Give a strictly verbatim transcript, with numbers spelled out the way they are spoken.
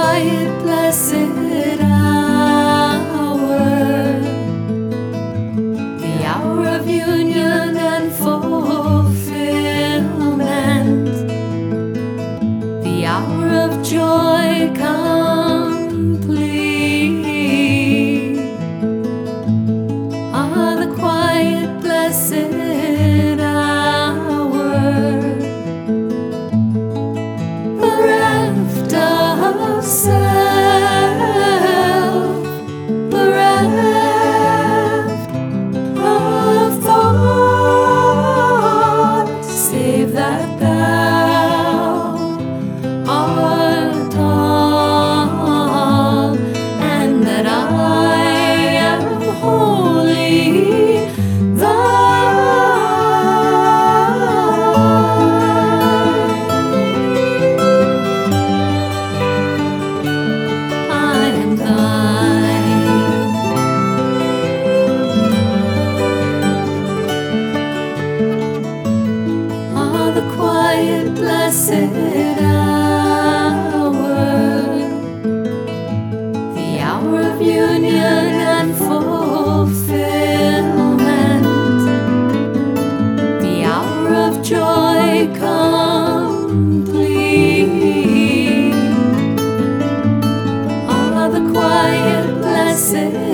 quiet, blessed hour, the hour of union and fulfillment, the hour of joy complete. Ah, the quiet, blessed hour, bereft of self, bereft of thought, save that thou art all, and that I am wholly thine. I am thine. Ah, the quiet, blessed hour, the hour of union and fulfillment, the hour of joy complete. Ah, the quiet, blessed